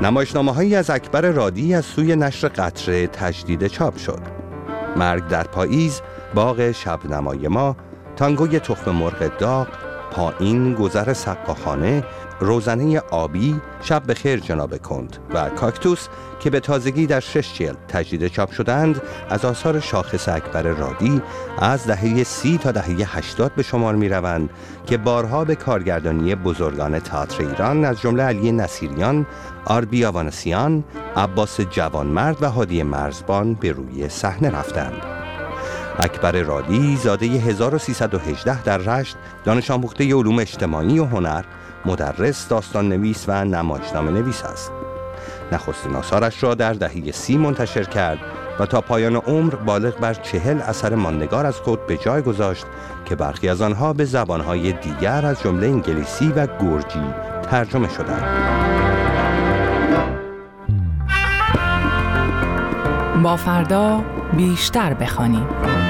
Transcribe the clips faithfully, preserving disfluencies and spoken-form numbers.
نمایشنامه‌هایی از اکبر رادی از سوی نشر قطره تجدید چاپ شد. مرگ در پاییز، باغ شبنمای ما، تانگوی تخم مرغ داغ، پایین گذر سقاخانه، روزنه آبی، شب بخیر جناب کند و کاکتوس که به تازگی در شش جلد تجدید چاپ شدند از آثار شاخص اکبر رادی از دهه سی تا دهه هشتاد به شمار می روند که بارها به کارگردانی بزرگان تئاتر ایران از جمله علی نصیریان، آربی آوانسیان، عباس جوانمرد و هادی مرزبان به روی صحنه رفتند. اکبر رادی زاده هزار و سیصد و هجده در رشت، دانش آموخته علوم اجتماعی و هنر، مدرس، داستان نویس و نمایشنامه نویس است. نخستین آثارش را در دهه سی منتشر کرد و تا پایان عمر بالغ بر چهل اثر ماندگار از خود به جای گذاشت که برخی از آنها به زبانهای دیگر از جمله انگلیسی و گرجی ترجمه شدند. با فردا بیشتر بخوانیم.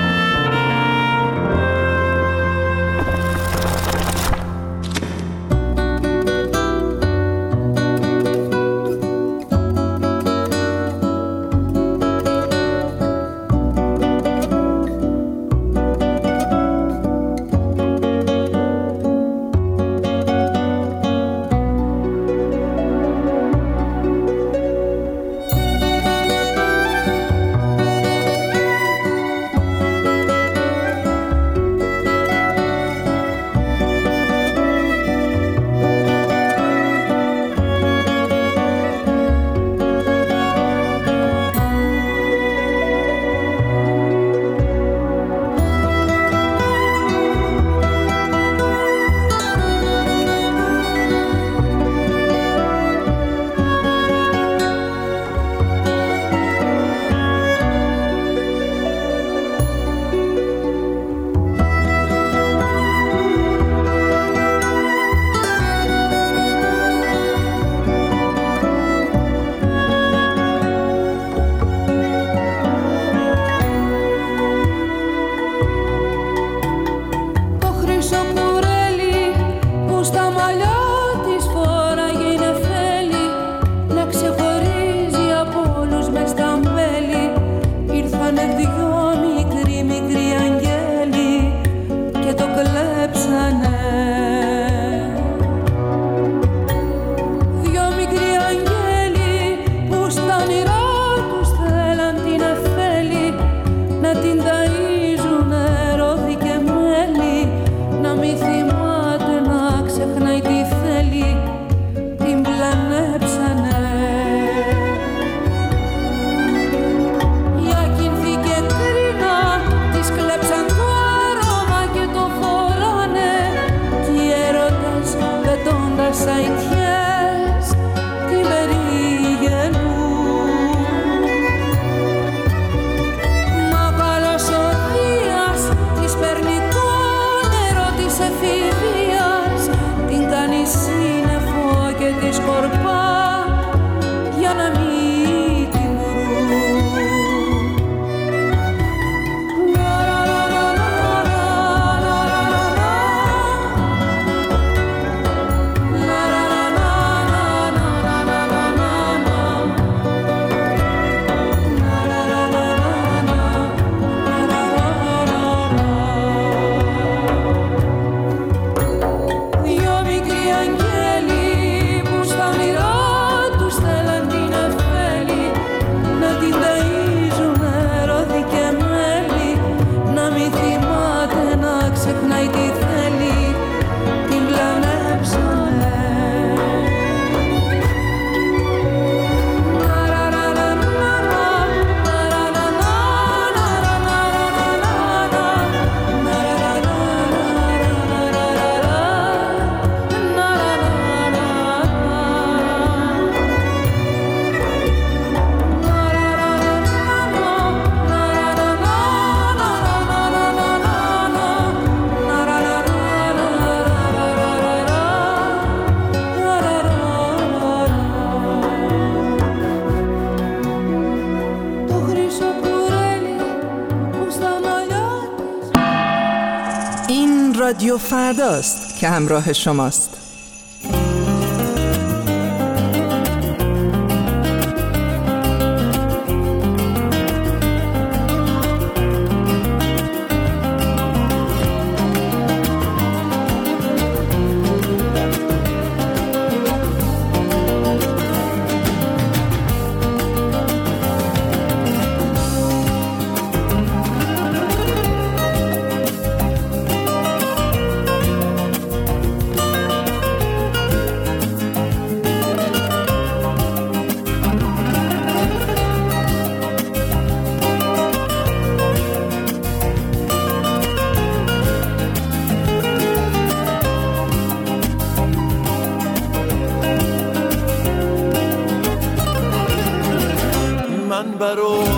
رادیو فرداست که همراه شماست.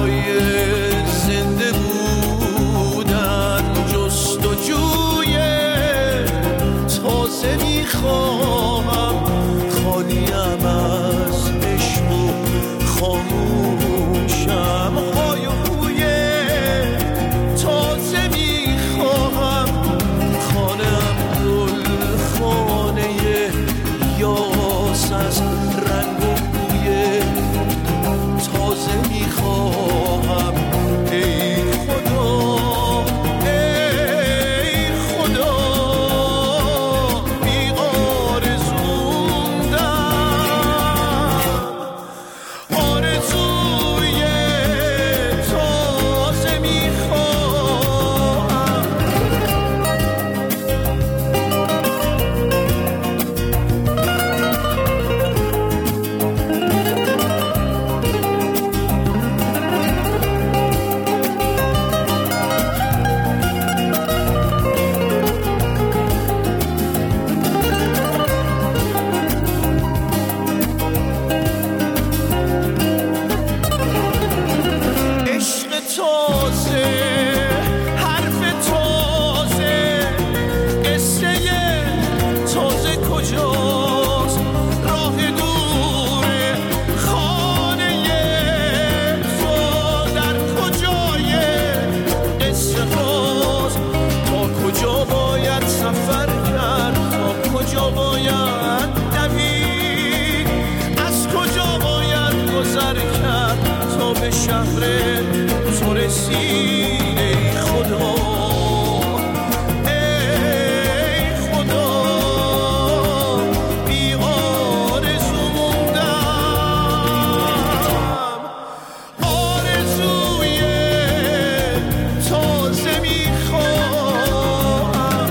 برای زنده بودن جستجوی تازه میخواهم، خالیم از عشق و خاموشم، های و هوی تازه میخواهم، خانم گل خانه یاس از رنگ و بوی تازه میخواهم. ای خدا ای خدا بی آرزوندم، آرزوی تازه میخواهم. عشق تازه، حرف تازه، قصه تازه کجاست؟ راه دور خانه تو در کجای قصه هاست؟ تا کجا باید سفر کرد؟ تا کجا باید دوید؟ از کجا باید گذر کرد تا به شهر تو رسی؟ ای خدا ای خدا بی آرزو موندم، آرزوی تازه میخواهم.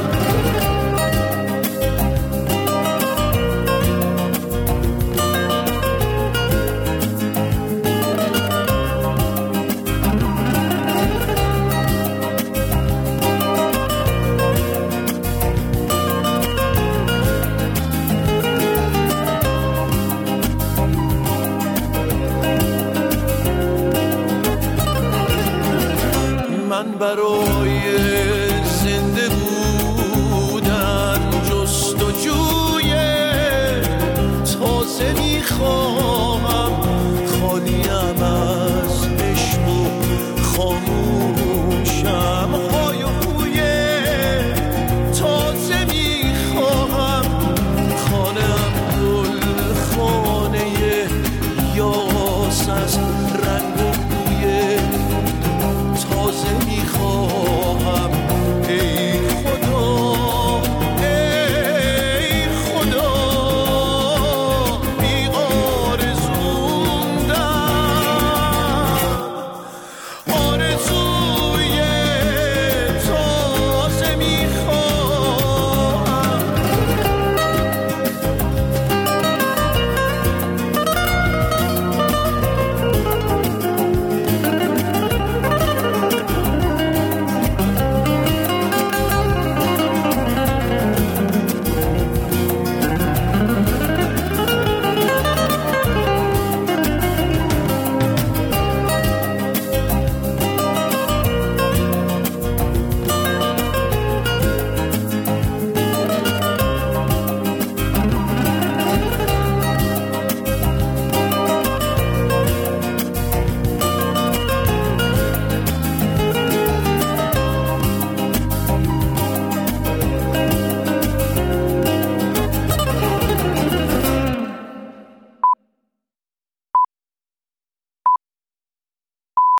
من برای زنده بودن جستجوی تازه میخوام،